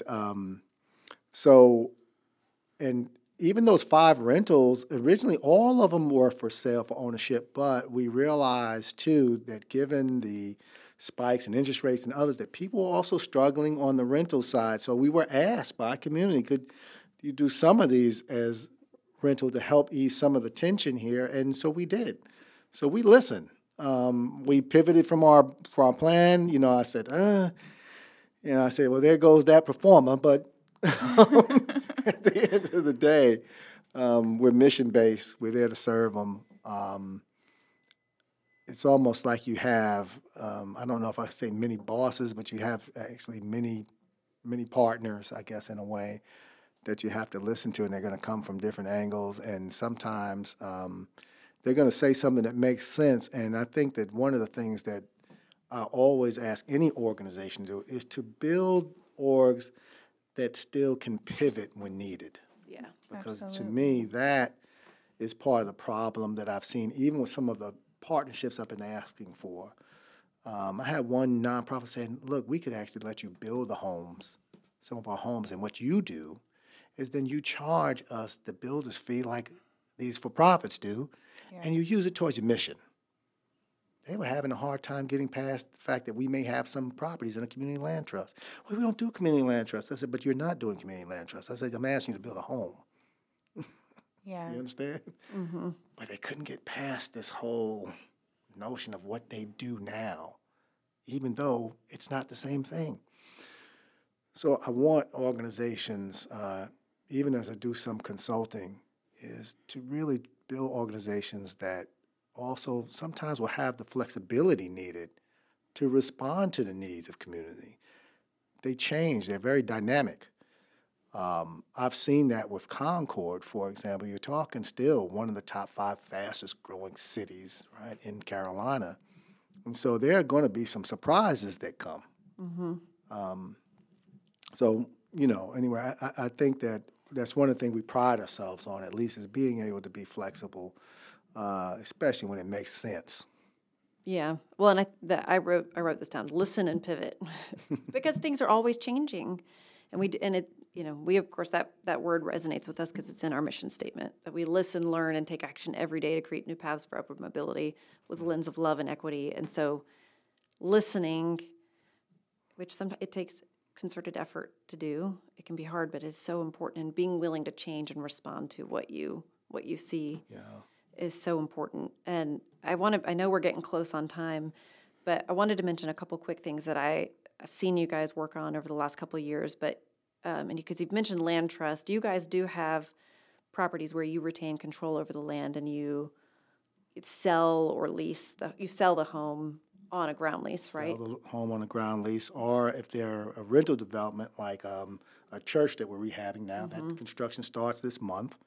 and even those 5 rentals, originally all of them were for sale for ownership, but we realized too that given the spikes in interest rates and others, that people were also struggling on the rental side. So we were asked by community, could you do some of these as rental to help ease some of the tension here? And so we did. So we listened. We pivoted from our plan. I said, well, there goes that performer. But at the end of the day, we're mission-based. We're there to serve them. It's almost like you have, I don't know if I say many bosses, but you have actually many partners, I guess, in a way, that you have to listen to, and they're going to come from different angles. And sometimes they're going to say something that makes sense. And I think that one of the things that I always ask any organization to do is to build orgs that still can pivot when needed. Yeah. Because Absolutely. to me, that is part of the problem that I've seen, even with some of the partnerships I've been asking for. I had one nonprofit saying, look, we could actually let you build the homes, some of our homes, and what you do is then you charge us the builder's fee like these for-profits do, and you use it towards your mission. They were having a hard time getting past the fact that we may have some properties in a community land trust. Well, we don't do community land trust. I said, but you're not doing community land trust. I said, I'm asking you to build a home. Yeah. You understand? Mm-hmm. But they couldn't get past this whole notion of what they do now, even though it's not the same thing. So I want organizations, even as I do some consulting, is to really build organizations that also sometimes will have the flexibility needed to respond to the needs of community. They change. They're very dynamic. I've seen that with Concord, for example. You're talking still one of the top 5 fastest growing cities, right, in Carolina. And so there are going to be some surprises that come. Mm-hmm. So, anyway, I think that's one of the things we pride ourselves on, at least, is being able to be flexible, especially when it makes sense. Yeah. Well, and I wrote this down. Listen and pivot, because things are always changing, and we of course that word resonates with us because it's in our mission statement that we listen, learn, and take action every day to create new paths for upward mobility with a lens of love and equity. And so, listening, which sometimes it takes concerted effort to do, it can be hard, but it's so important. And being willing to change and respond to what you see. Yeah. Is so important. And I know we're getting close on time, but I wanted to mention a couple quick things that I've seen you guys work on over the last couple of years. But and because you've mentioned land trust, you guys do have properties where you retain control over the land and you sell or lease you sell the home on a ground lease, right? Sell the home on a ground lease, or if they're a rental development like a church that we're rehabbing now, Mm-hmm. that construction starts this month.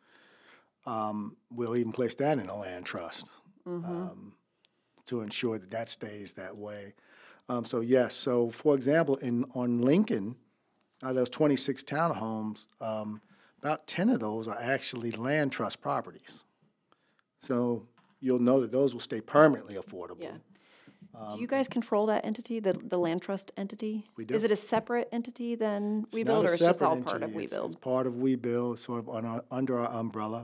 We'll even place that in a land trust to ensure that stays that way. So yes, so for example, on Lincoln, those 26 townhomes, about 10 of those are actually land trust properties. So you'll know that those will stay permanently affordable. Yeah. Do you guys control that entity, the land trust entity? We do. Is it a separate entity than It's WeBuild, not a or it's just all separate part of entity. It's WeBuild? part of WeBuild, sort of under our umbrella.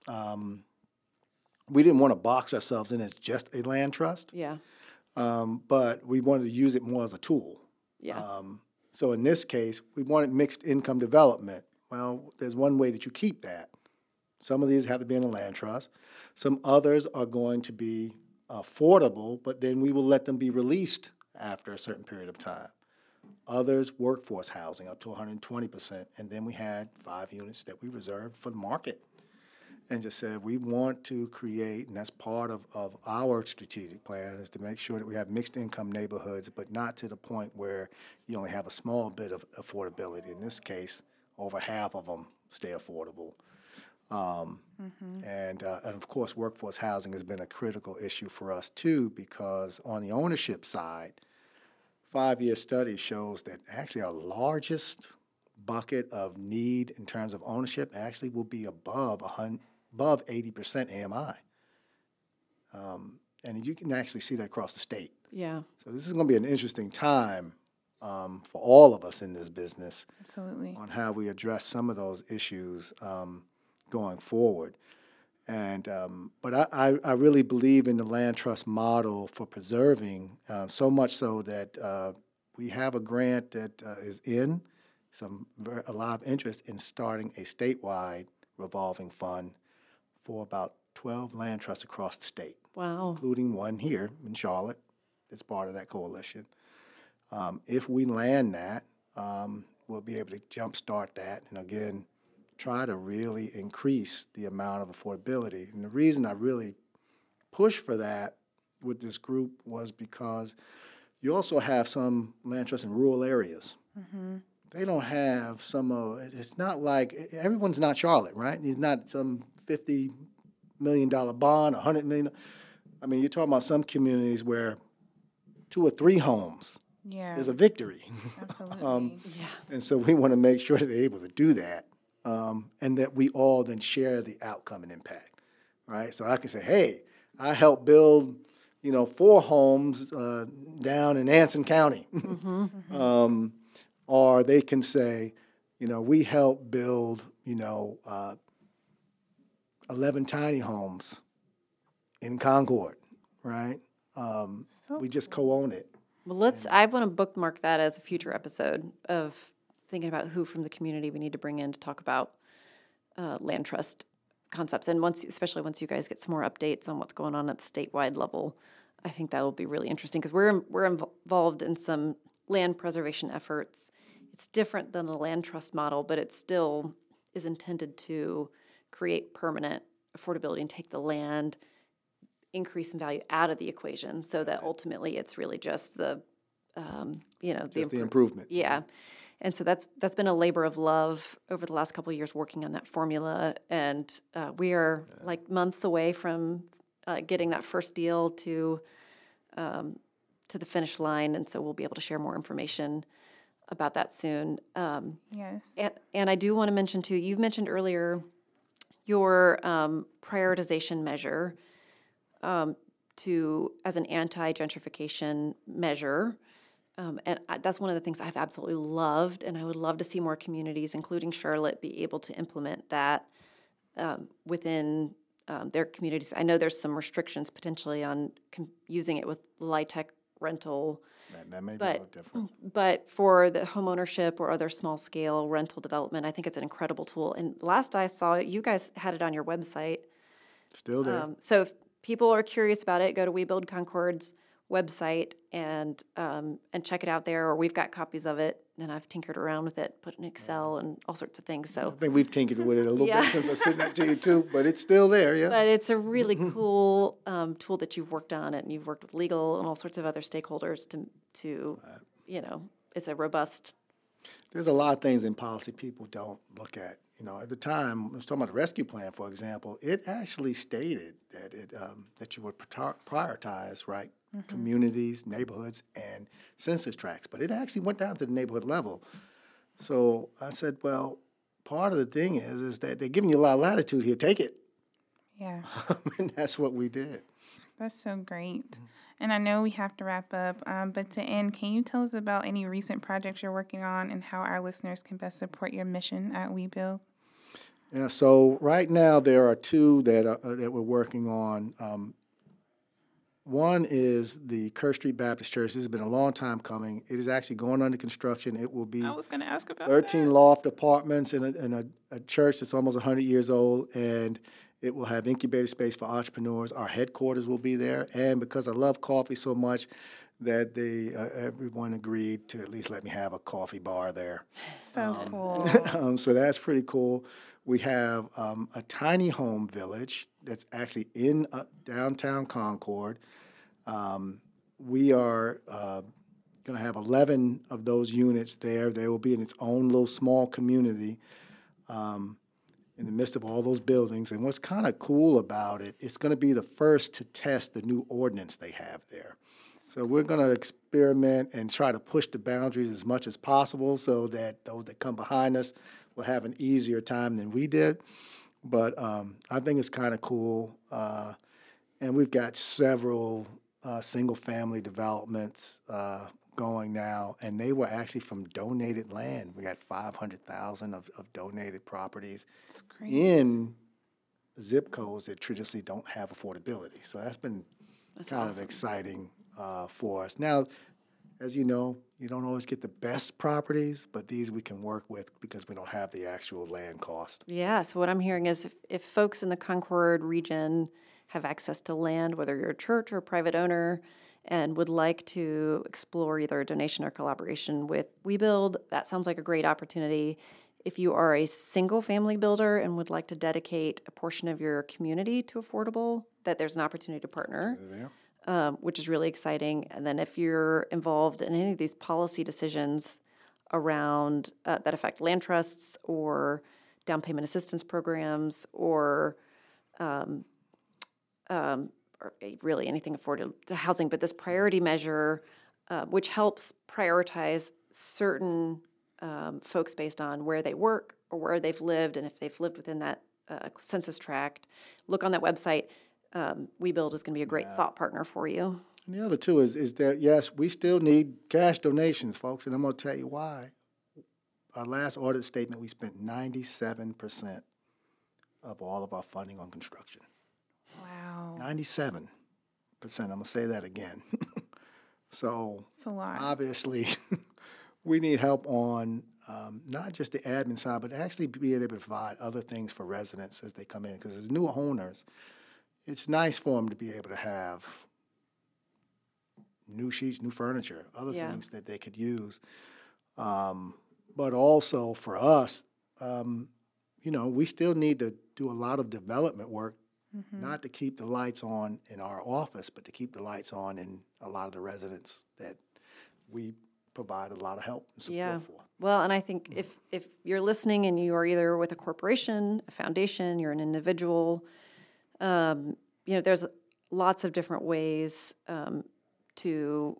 We didn't want to box ourselves in as just a land trust, Yeah. but we wanted to use it more as a tool. Yeah. So in this case, we wanted mixed income development. Well, there's one way that you keep that. Some of these have to be in a land trust. Some others are going to be affordable, but then we will let them be released after a certain period of time. Others, workforce housing up to 120%. And then we had 5 units that we reserved for the market and just said we want to create, and that's part of our strategic plan, is to make sure that we have mixed income neighborhoods, but not to the point where you only have a small bit of affordability. In this case, over half of them stay affordable. And of course, workforce housing has been a critical issue for us too, because on the ownership side, 5-year study shows that actually our largest bucket of need in terms of ownership actually will be above 80% AMI. And you can actually see that across the state. Yeah. So this is going to be an interesting time for all of us in this business. Absolutely. On how we address some of those issues going forward. And but I really believe in the land trust model for preserving, so much so that we have a grant that is in a lot of interest in starting a statewide revolving fund for about 12 land trusts across the state. Wow. Including one here in Charlotte that's part of that coalition. If we land that, we'll be able to jumpstart that and again, try to really increase the amount of affordability. And the reason I really pushed for that with this group was because you also have some land trusts in rural areas. Mm-hmm. They don't have it's not like, everyone's not Charlotte, right? It's not some $50 million bond, $100 million. I mean, you're talking about some communities where 2 or 3 homes is a victory. Absolutely. And so we want to make sure that they're able to do that, and that we all then share the outcome and impact, right? So I can say, hey, I helped build, 4 homes down in Anson County. Or they can say, we helped build, 11 tiny homes in Concord, right? We just co-own it. Well, I want to bookmark that as a future episode of thinking about who from the community we need to bring in to talk about land trust concepts. And especially once you guys get some more updates on what's going on at the statewide level, I think that will be really interesting because we're involved in some land preservation efforts. It's different than the land trust model, but it still is intended to create permanent affordability and take the land increase in value out of the equation so that ultimately it's really just the improvement. Yeah. And so that's been a labor of love over the last couple of years working on that formula. And we are like months away from getting that first deal to the finish line. And so we'll be able to share more information about that soon. Yes. And I do want to mention too, you've mentioned earlier your prioritization measure as an anti-gentrification measure. That's one of the things I've absolutely loved, and I would love to see more communities, including Charlotte, be able to implement that within their communities. I know there's some restrictions potentially on using it with LIHTC rental. That may be a little different. But for the homeownership or other small-scale rental development, I think it's an incredible tool. And last I saw it, you guys had it on your website. Still there. So if people are curious about it, go to We Build Concord's website and check it out there. Or we've got copies of it, and I've tinkered around with it, put it in Excel and all sorts of things. So I think we've tinkered with it a little bit since I sent that to you too, but it's still there, yeah. But it's a really cool tool that you've worked on, and you've worked with legal and all sorts of other stakeholders to it's a robust. There's a lot of things in policy people don't look at. At the time, I was talking about the rescue plan, for example, it actually stated that that you would prioritize, right, communities, neighborhoods, and census tracts. But it actually went down to the neighborhood level. So I said, well, part of the thing is that they're giving you a lot of latitude here. Take it. Yeah. And that's what we did. That's so great. And I know we have to wrap up, but to end, can you tell us about any recent projects you're working on and how our listeners can best support your mission at We Build? Yeah, so right now there are 2 that we're working on. One is the Kerr Street Baptist Church. This has been a long time coming. It is actually going under construction. It will be I was going to ask about 13 loft apartments in a church that's almost 100 years old, and it will have incubator space for entrepreneurs. Our headquarters will be there, and because I love coffee so much, that everyone agreed to at least let me have a coffee bar there. So cool. So that's pretty cool. We have a tiny home village that's actually in downtown Concord. We are going to have 11 of those units there. They will be in its own little small community in the midst of all those buildings. And what's kind of cool about it, it's going to be the first to test the new ordinance they have there. So we're going to experiment and try to push the boundaries as much as possible so that those that come behind us will have an easier time than we did. But I think it's kind of cool. And we've got several single-family developments going now, and they were actually from donated land. We got 500,000 of donated properties in zip codes that traditionally don't have affordability. So that's been kind of exciting for us. Now, as you know, you don't always get the best properties, but these we can work with because we don't have the actual land cost. Yeah, so what I'm hearing is if folks in the Concord region have access to land, whether you're a church or a private owner, and would like to explore either a donation or collaboration with We Build, that sounds like a great opportunity. If you are a single-family builder and would like to dedicate a portion of your community to affordable, that there's an opportunity to partner, which is really exciting. And then if you're involved in any of these policy decisions around that affect land trusts or down payment assistance programs or really anything afforded to housing, but this priority measure which helps prioritize certain folks based on where they work or where they've lived, and if they've lived within that census tract. Look on that website. WeBuild is going to be a great thought partner for you. And the other, too, is that, yes, we still need cash donations, folks, and I'm going to tell you why. Our last audit statement, we spent 97% of all of our funding on construction. Wow. 97%. I'm going to say that again. So, it's a lot. Obviously, we need help on not just the admin side, but actually being able to provide other things for residents as they come in. Because as new owners, it's nice for them to be able to have new sheets, new furniture, other things that they could use. But also for us, we still need to do a lot of development work, not to keep the lights on in our office, but to keep the lights on in a lot of the residents that we provide a lot of help and support for. Well, and I think if you're listening and you are either with a corporation, a foundation, you're an individual, there's lots of different ways to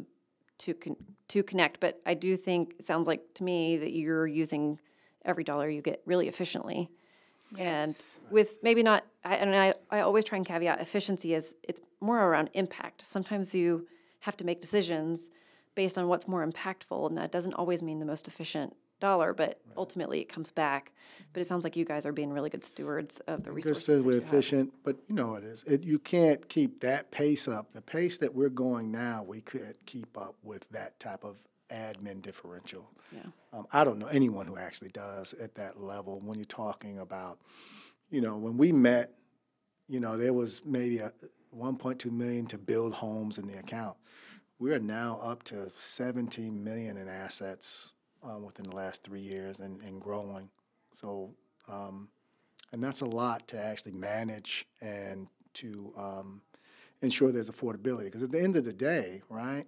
connect. But I do think it sounds like to me that you're using every dollar you get really efficiently. Yes. And with maybe not, I always try and caveat efficiency as it's more around impact. Sometimes you have to make decisions based on what's more impactful, and that doesn't always mean the most efficient dollar, but ultimately it comes back. But it sounds like you guys are being really good stewards of the resources. Just we're efficient, but it is. You can't keep that pace up. The pace that we're going now, we couldn't keep up with that type of admin differential. Yeah. I don't know anyone who actually does at that level. When you're talking about, when we met, there was maybe $1.2 million to build homes in the account. We are now up to $17 million in assets within the last 3 years and growing. So, and that's a lot to actually manage and to ensure there's affordability. Because at the end of the day, right,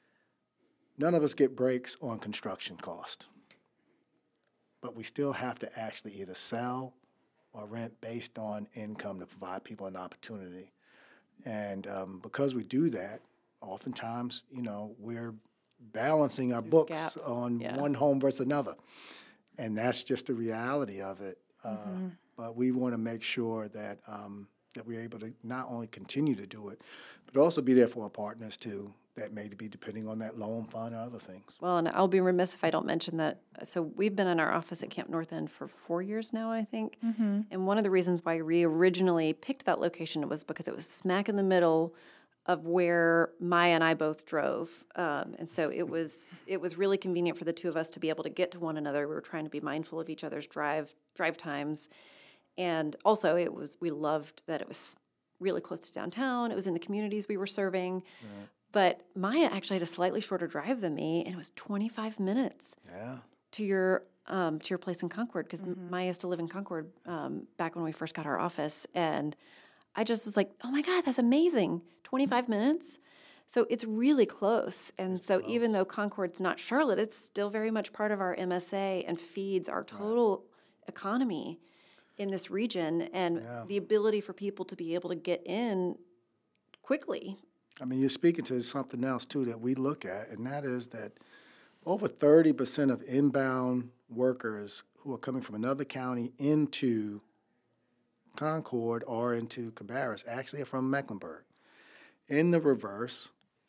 none of us get breaks on construction cost. But we still have to actually either sell or rent based on income to provide people an opportunity. And because we do that, oftentimes, we're balancing our books on one home versus another. And that's just the reality of it. But we want to make sure that that we're able to not only continue to do it, but also be there for our partners, too, that may be depending on that loan fund or other things. Well, and I'll be remiss if I don't mention that. So we've been in our office at Camp North End for 4 years now, I think. And one of the reasons why we originally picked that location was because it was smack in the middle of where Maya and I both drove. And so it was really convenient for the two of us to be able to get to one another. We were trying to be mindful of each other's drive times. And also we loved that it was really close to downtown. It was in the communities we were serving. Right. But Maya actually had a slightly shorter drive than me, and it was 25 minutes to your place in Concord, because Maya used to live in Concord back when we first got our office. And I just was like, oh, my God, that's amazing. 25 minutes? So it's really close. And it's so close. Even though Concord's not Charlotte, it's still very much part of our MSA and feeds our total economy in this region, and the ability for people to be able to get in quickly. I mean, you're speaking to something else, too, that we look at, and that is that over 30% of inbound workers who are coming from another county into Concord or into Cabarrus actually are from Mecklenburg. In the reverse,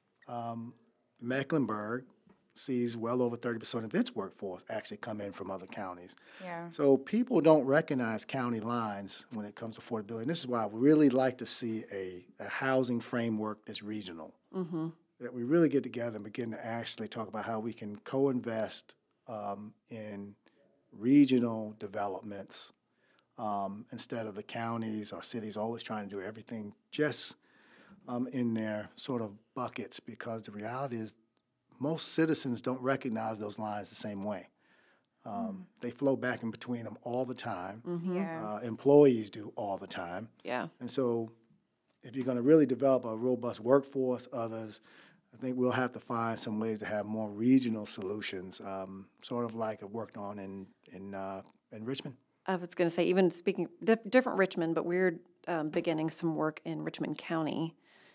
Mecklenburg sees well over 30% of its workforce actually come in from other counties. Yeah. So people don't recognize county lines when it comes to affordability. And this is why we really like to see a housing framework that's regional, that we really get together and begin to actually talk about how we can co-invest in regional developments instead of the counties or cities always trying to do everything just in their sort of buckets, because the reality is most citizens don't recognize those lines the same way. They flow back in between them all the time. Employees do all the time. Yeah. And so if you're going to really develop a robust workforce, I think we'll have to find some ways to have more regional solutions, sort of like it worked on in Richmond. I was going to say, even speaking different Richmond, but we're beginning some work in Richmond County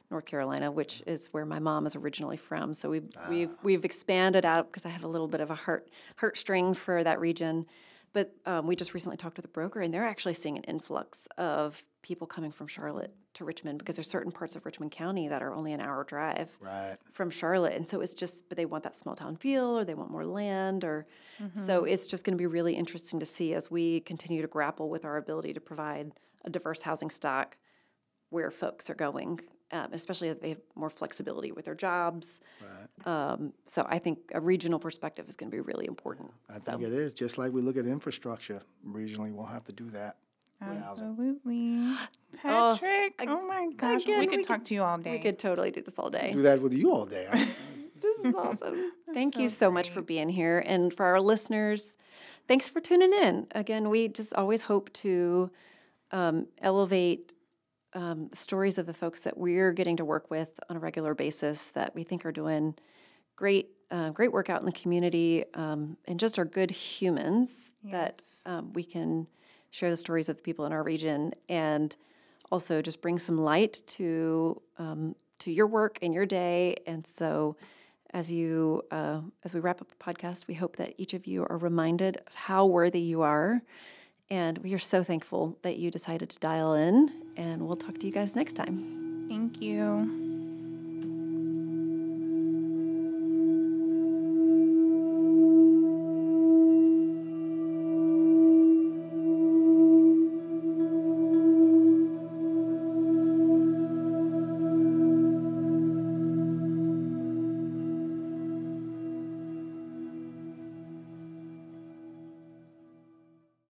North Carolina, which is where my mom is originally from. So we've expanded out because I have a little bit of a heartstring for that region. But we just recently talked with a broker, and they're actually seeing an influx of people coming from Charlotte to Richmond because there's certain parts of Richmond County that are only an hour drive from Charlotte. And so it's just, but they want that small town feel, or they want more land, or so it's just going to be really interesting to see as we continue to grapple with our ability to provide a diverse housing stock where folks are going, especially if they have more flexibility with their jobs. So I think a regional perspective is going to be really important. I think it is. Just like we look at infrastructure, regionally we'll have to do that. Absolutely. Patrick, oh my gosh. We could talk to you all day. We could totally do this all day. Do that with you all day. This is awesome. Thank you so much for being here. And for our listeners, thanks for tuning in. Again, we just always hope to elevate stories of the folks that we're getting to work with on a regular basis that we think are doing great work out in the community, and just are good humans that we can share the stories of the people in our region, and also just bring some light to your work and your day. And so as we wrap up the podcast, we hope that each of you are reminded of how worthy you are. And we are so thankful that you decided to dial in, and we'll talk to you guys next time. Thank you.